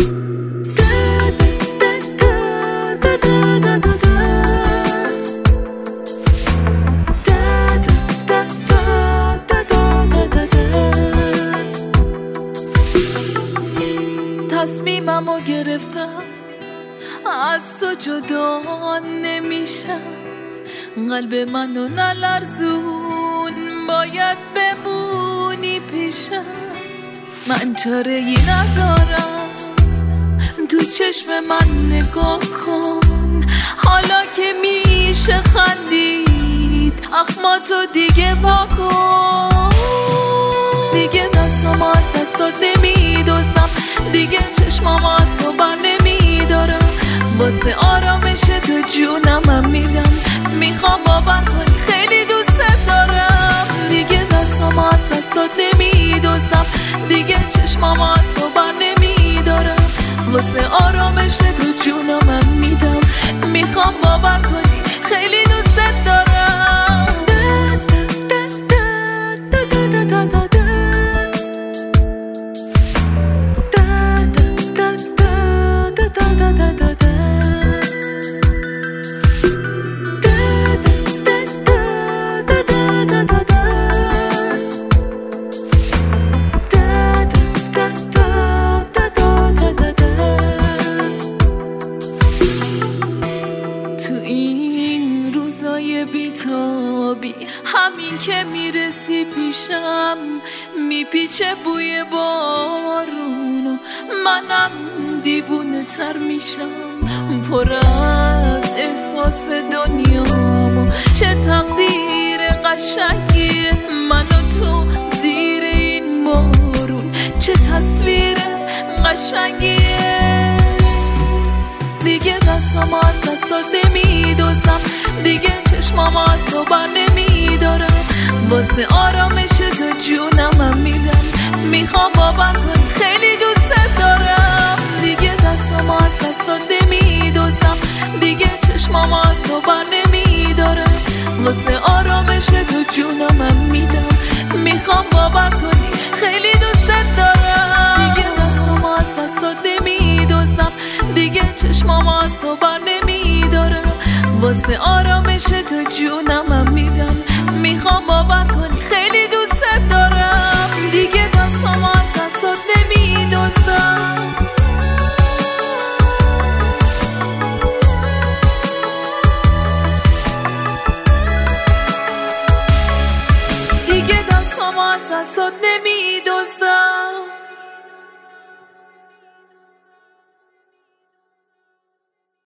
تصمیممو گرفتم از تو جدا نمیشم، قلب منو نلرزون، باید بمونی پیشم. من چاره‌ای ندارم، تو چشم من نگاه کن، حالا که میشه خندید اخماتو دیگه پاکن. دیگه دستامو از دستات نمیدوزم، دیگه چشمامو از تو بر نمیدارم، واسه آرامش تو جونم میدم، میخوام باور کنی خیلی دوست دارم. دیگه دستامو از دستات نمیدوزم، دیگه چشمامو از تو بر نمیدارم، واسه آرامش تو جونم میدم، میخوام باور کنی خیلی دوست دارم. بیتابی همین که میرسی پیشم، میپیچه بوی بارون، منم دیوونه تر میشم، پر از احساس دنیامو. چه تقدیر قشنگیه من و تو زیر این بارون، چه تصویر قشنگیه. دیگه دستامو از دستات نمیدوزم، دیگه چشمامو از تو بر نمیدارم، واسه آرامش تو جونم میدم، میخوام باور کنی خیلی دوست دارم. دیگه دستامو از دستات نمیدوزم، دیگه چشمامو از تو بر نمیدارم، واسه آرامش تو جونم میدم، میخوام باور کنی خیلی دوست دارم. دیگه دستامو از دستات نمیدوزم، دیگه چشمامو از تو بر نمیدارم، واسه آرامش تو جونم میدم، میخوام باور کنی خیلی دوست دارم. دیگه دستامو از دستات نمیدوزم، دیگه دستامو از دستات نمیدوزم.